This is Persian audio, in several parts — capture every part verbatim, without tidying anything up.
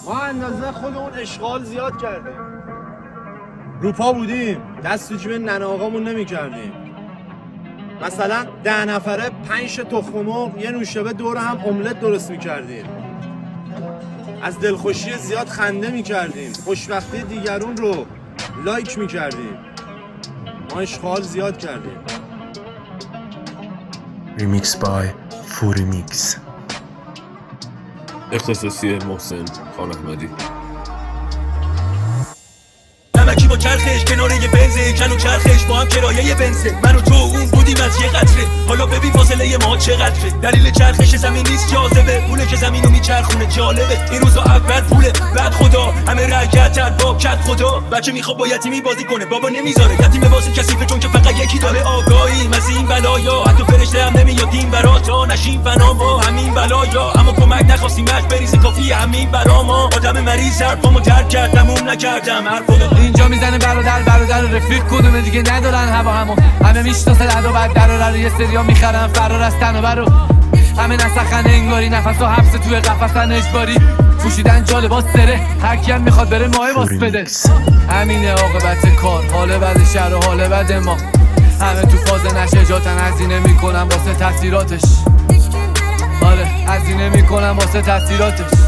ما اندازه خودمون اشغال زیاد کردیم، روپا بودیم، دست تو جیب ننه آقامون نمی کردیم. مثلا ده نفره پنج تخم مرغ یه نوشابه دور هم املت درست می کردیم. از دلخوشی زیاد خنده می کردیم، خوشبختی دیگرون رو لایک می کردیم. ما اشغال زیاد کردیم. ریمیکس بای فوریمیکس، اختصاصی محسن خان احمدی. نمکی با چرخش کنار یه بنزه، کن و چرخش با هم کرایه یه بنزه. من و تو اون بودیم از یه قطره، حالا ببین فاصله ما چقدره. دلیل چرخش زمین نیست جاذبه، پوله که زمینو میچرخونه جالبه. این روزا اول پوله بعد خدا، همه رکعت با کت خدا. بچه میخواد با یتیمی بازی کنه، بابا نمیذاره. یتیم واسه کثیفه چون که فقط یکی داره. آگاهیم از این بلایا، حتی فرشته هم نمیاد این برا تا نشیم فنا با همین بلایا. اما کمک نخواستیم اش بریزه کافی همین برا ما. آدم مریض حرفامو درک کردم نکردم حرف خدا. اینجا میزنه برادر برادر رفیق کدومه دیگه ندارن هوا همو. همه میشناسن و بعد دراره رو یه سریا میخرن فرار از تن و برو. همه نسخن انگاری نفس و حبس توی قفصن اجباری. پوشیدن جا لباس سره، هر کی هم میخواد بره ماه باس بده. همینه عاقبت کار، حال بد شهر و حال بد ما. همه تو فاز نشجاتن، هزینه میکنن واسه تاثیراتش. آره هزینه میکنن واسه تاثیراتش.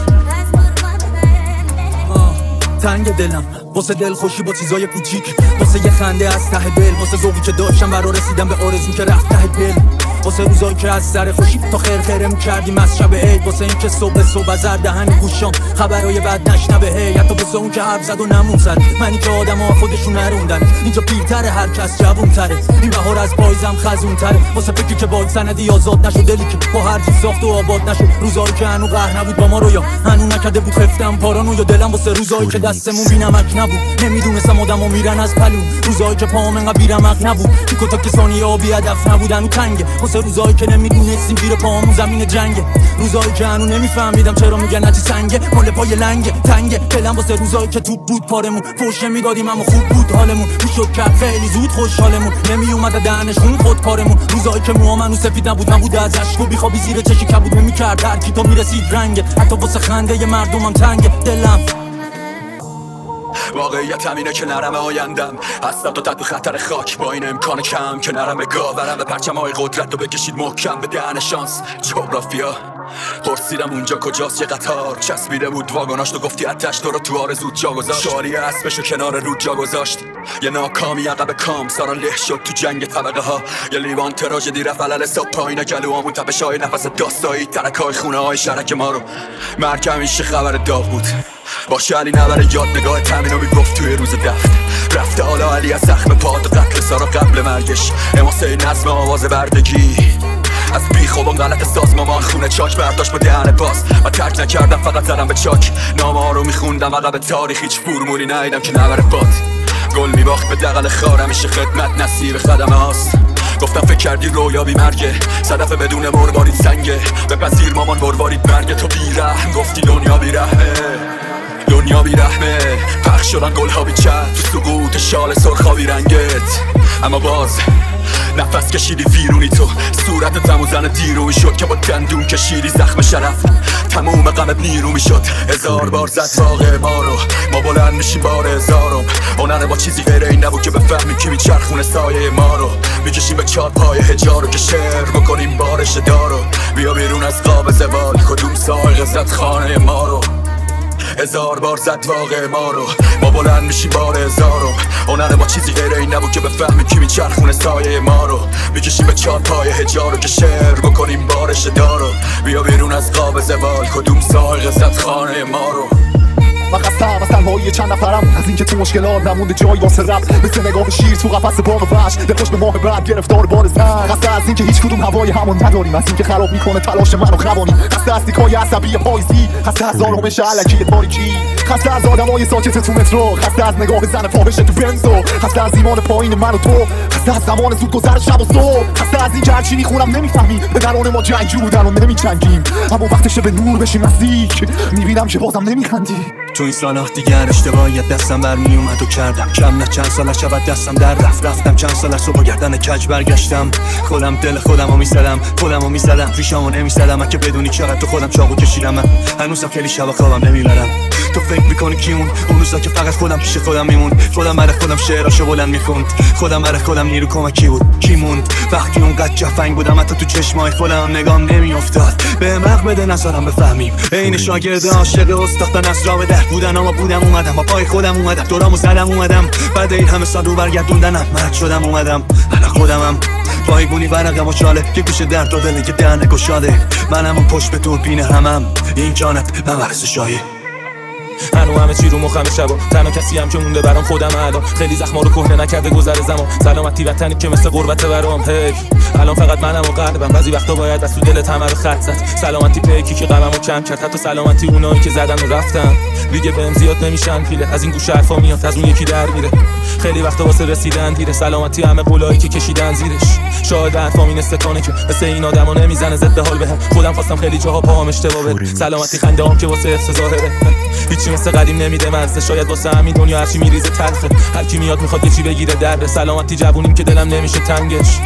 تنگ دلم واسه دل خوشی با چیزای کوچیک، واسه یه خنده از ته دل، واسه ذوقی که داشتم برا رسیدم به آرزو که رفت ته دل، واسه روزایی که از سر خوشی تا خیر خیرم کردیم از شب عید، واسه این که صبح صبح از دهن گوشام خبرای بد نشنوه هی، حتی واسه اون که حرف زد و نمون سر منی که آدما خودشون نروندن. اینجا پیرتره هر کس جوون‌تره، این بهار از پاییزم خزون‌تره، واسه فکری که با سندی آزاد نشد، دلی که با هر چیز ساخت و آباد نشد، روزایی که هنو قهر نبود با ما رو، یا هنو نکرده بود خفتم پارانو، یا دلم واسه روزایی که دستمون بی‌نمک نبود، نمیدونستم آدمو میرن از پلو، روزایی که پام انقدر بی‌رمق نبود، تیک و تاک ثانیه آبی هدف نبودن و تنگه، واسه روزایی که نمیدونستیم زیر پامون زمین جنگه، روزایی که هنو نمیفهمیدم چرا میگن نتی سنگه، مال پای لنگه تنگه دلم، واسه روزایی که توپ بود پارمون فوش میدادیم اما خوب بود حالمون، میشد کرد خیلی زود خوشحالمون، نمیومد دهنشون خود کارمون، روزایی که موامنو سفید نبود نبود از اشک و بیخوابی زیر چشی کبود نمیکرد هر کی تو میرسید رنگه، حتی واسه خنده مردمم تنگه دلم. واقعیت همینه که نرم آیندم هستم تا تحت خطر خاک، با این امکان کم که نرم گاورم به پرچم های قدرت رو بکشید محکم به دهن شانس. جغرافیا پرسیدم اونجا کجاست، یه قطار چسبیده بود واگناش، تو گفتی اتش تو رو تو آرزود جا گذاشت، شاری اسبشو کنار رود جا گذاشت، یه ناکامی عقب کام سارا له شد تو جنگ طبقه ها، یه لیوان تراژدی رفت علل صبح پایین گلوامون، تپش های نفس داستایی، ترک های خونه های شرک ما رو، مرگ همیشه خبر داغ بود، باشه علی نبره یاد نگاه تمینو میگفت توی روز دفت، رفته حالا علی از زخم پاد و قتل سارا قبل مرگش، اماسه نظم آواز بردگی از بیخواب و غلط سازمان خونه چاک برداشت با دهن باز و ترک نکردم فقط زدم به چاک، نامه ها رو میخوندم عقب تاریخ، هیچ فرمولی ندیدم که نبره باد، گل میباخت به دقل خار، همیشه خدمت نصیب خدمه هاست، گفتم فکر کردی رویا بی مرگه، صدف بدون مروارید سنگه، بپذیر مامان مروارید مرگه، تو بیرحم گفتی دنیا بیرحمه، دنیا بیرحمه، پخش شدن گلها بی چت تو سقوط شال سرخابی رنگت، اما باز نفس کشیدی ویرونی، تو صورت تمو زن دیرو شد که با دندون کشیدی زخم شرف، تموم غمت نیرو میشد، هزار بار زد واقع ما رو، ما بلند میشیم بار هزارم، هنر با چیزی غیر این نبود که بفهمیم کی میچرخونه سایه ما رو، میکشیم به چار پای حجارو که شعر بکنیم بارش دارو، بیا بیرون از قاب زوال، کدوم سایق زد خانه ما رو، هزار بار زد واقع ما رو، ما بلند میشیم بار هزارم، هنر ما چیزی غیر این نبود که بفهمیم کی میچرخونه سایه ما رو، میکشیم به چار پای حجارو که شعر بکنیم بارش دارو، بیا بیرون از قاب زوال، کدوم سایق زد خانه ما رو. من خستم از تنهایی چند نفرم، از اینکه تو مشکلات نمونده جایی واسه رب، مثل نگاه شیر تو قفس باغ وحش، دلخوش به ماه بعد گرفتار بار زن، خسته از اینکه هیچ کدوم هوای همون نداریم، از اینکه خراب میکنه تلاش منو خوانی، خسته از تیکای عصبی پاییزی، خسته از آرامش الکی تاریکی، خسته از آدمای ساکت تو مترو، خسته از نگاه زن فاحش تو بنزو، خسته از ایمان پایین من و تو، خسته از زمان زود گذر شب و صبح، خسته از اینکه هرچی میخونم نمیفهمی، به درون ما جنگجو بودن و نمیجنگیم، اما وقتشه به نور بشیم نزدیک، میبینم که بازم نمیخندی. تو این سالها دیگر اشتباهیت دستم برمی اومد و کردم کم، نه چند سال شبت دستم در رفت، رفتم چند سال از صبح گردن کج برگشتم، خودم دل خودم رو میزدم خودم رو میزدم ریشامو نمیزدم، که بدونی چقدر تو خودم چاقو کشیدم، من هنوزم خیلی شب خوابم نمیبرم، تو فکر میکنی کی اون اون روزا که فقط خودم پیش خودم میمون خودم برای خودم شعراشو بلند میخوند خودم برای خودم نیرو کمکی بود کی موند وقتی اونقدر جفنگ بودم حتی تو چشمای خودم نگام نمیافتاد بهم حق بده نذارم بفهمیم عین شاگرد عاشق استاد از راه در بودن اما بودم اومدم با پای خودم اومدم دورامو زدم اومدم بعد این همه سال رو برگردوندنم مرد شدم اومدم الان خودمم پایگونی ورقم و چاله که گوشه درد و دلی که دهنه گشاده منم اون پشت به دوربین همم این جانت ممرس شایه هنو همه چی رو مخم شبا تنها کسی هم که مونده برام خودم الان خیلی زخما رو کهنه نکرده گذر زمان سلامتی وطنی که مثل غربت برام هی الان فقط منم و قلبم بعضی وقتا باید از تو دلت همه رو خط زد سلامتی پیکی که غممو کم کرد حتی سلامتی اونایی که زدن و رفتن دیگه بهم زیاد نمیشن پیله از این گوشه حرفا میاد از اون یکی در میره خیلی وقتا واسه رسیدن دیره سلامتی همه قولایی که کشیدن زیرش شاید حرفام این استکانه که مثل این آدما نمیزنه ضد حال بهم خودم خواستم خیلی جاها پاهم اشتباه بره سلامتی خنده‌ام که واسه حفظ ظاهره هیچی مثل قدیم نمیده مزه شاید واسه همین دنیا هرچی میریزه تلخه هر کی میاد میخواد یه چی بگیره درد سلامتی جوونیم که دلم نمیشه تنگش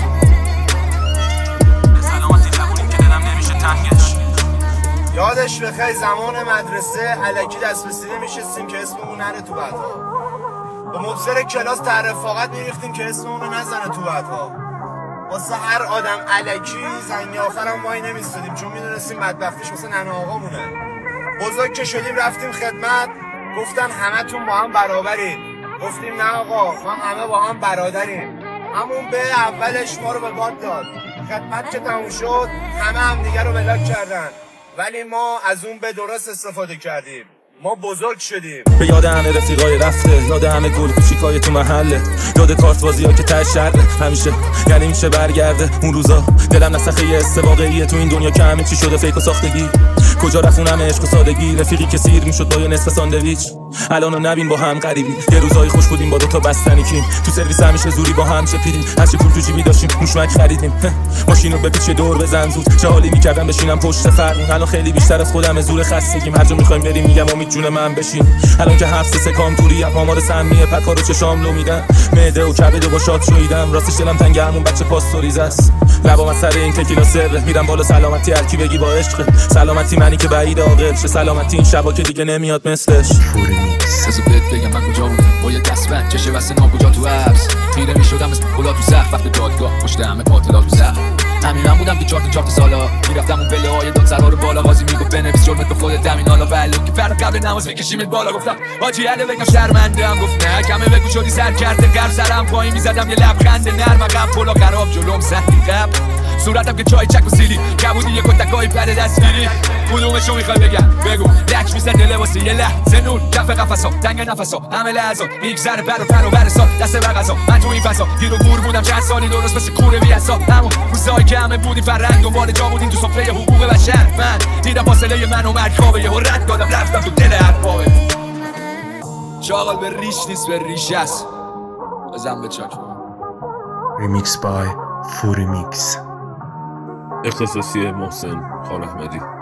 سلامتی جوونیم که دلم نمیشه تنگش یادش بخیر زمان مدرسه الکی دست به سینه میشستیم که اسممون نره تو بعدها با مبصر کلاس در رفاقت میریختیم که اسممون رو نزنه تو بعدها واسه هر آدم الکی زنگ آخرم وای نمیستادیم چون میدونستیم بدبختیش واسه ننه آقامونه بزرگ که شدیم رفتیم خدمت گفتن همه تون با هم برابریم گفتیم نه آقا ما همه با هم برادریم همون به اولش ما رو به باد داد خدمت که تموم شد همه هم دیگه رو بلاک کردن ولی ما از اون به درست استفاده کردیم ما بزرگ شدیم به یاد همه رفیقای رفته یاد همه گل کوچیکای تو محله یاد کارت بازی‌ها که ته شرده همیشه یعنی میشه برگرده اون روزا دلم نسخه یه حس واقعیه تو این دنیا که همه چی شده فیک و ساختگی کجا رفتونم عشق و سادگی رفیقی که سیر میشد با یه نصف ساندویچ الانو نبین با هم غریبی یه روزای خوش بودیم با دو تا بستنی کیم تو سرویس همیشه زوری با هم چپیدیم هرچی پول تو جیبی داشتیم موشمک خریدیم ماشینو به پیچ دور بزن زود چه حالی میکردم بشینم پشت فرمون الان خیلی بیشتر از خودم زور خستگیم هر جا میخوایم بریم میگم امید جون من بشین الان که هفت سه کام توری آمار سمیه پکارو چشام لو میدن معده و کبد و با شاد شویدم راستش دلم تنگ همون بچه پاستوریز است لبام از سر این تکیلا سر میرم بالا سلامتی هر کی بگی با عشق سلامتی منی که بعید عاقل چه سلامتی این شبا که دیگه نمیاد مثلش بذار بهت بگم من کجا بودم با یه دستبند چشه واسه ناکجا تو عرض خیره میشدم مثل کلا تو سخت وقت دادگاه پشت همه قاتلا تو سخت همین من بودم که چهار تا چهار تا سالا میرفتم اون پله های دادسرا رو بالا قاضی میگفت بنویس جرمت به خودت همین حالا ولو که فرق قبل نماز میکشیمت بالا گفتم حاجی علی بگم شرمنده هم گفت نه کمه بگو شدی سر کرده قرب سرم پایین میزدم یه لبخند نرم عقب پلا خراب جلوم سختی قبل صورتم که چای چک و سیلی کبودی یه کتکای پر دستگیری کدومشو میخوای بگم بگو لک میزنه لباسی یه لحظه نور کف قفسا تنگ نفسا همه لحظات میگذره پر و پر و برسا دست بغضا من تو این فضا گیر و گور بودم چند سالی درست مثل کوره بیاسا همون روزایی که همه بودیم فرنگ دنبال جا بودیم تو سفره حقوق بشر من دیدم فاصله من و مرگ خوابه یهو رد دادم رفتم تو دل اربابه چاقال به ریش نیست به ریش است بزن به چاک Remix by Furimix. اختصاصی محسن خان احمدی.